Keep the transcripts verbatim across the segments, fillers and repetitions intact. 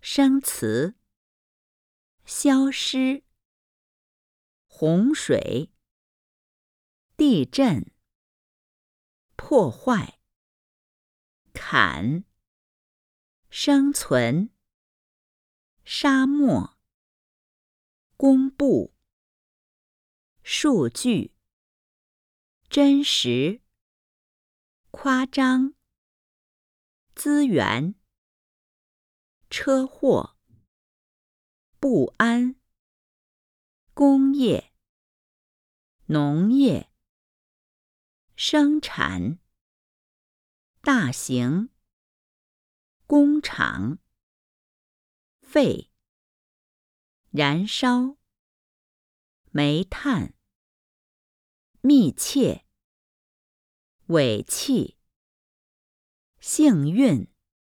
生词，消失，洪水，地震，破坏，砍，生存，沙漠，公布，数据，真实，夸张，资源，车祸，不安，工业，农业，生产，大型，工厂，废，燃烧，煤炭，密切，尾气，幸运，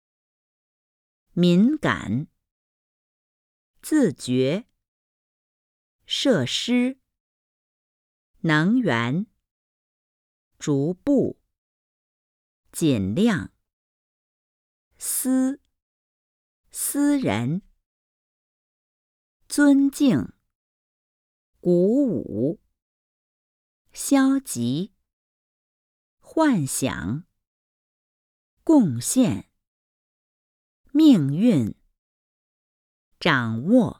敏感，自觉，设施，能源，逐步，尽量，私，私人，尊敬，鼓舞，消极，幻想，贡献，命运，掌握。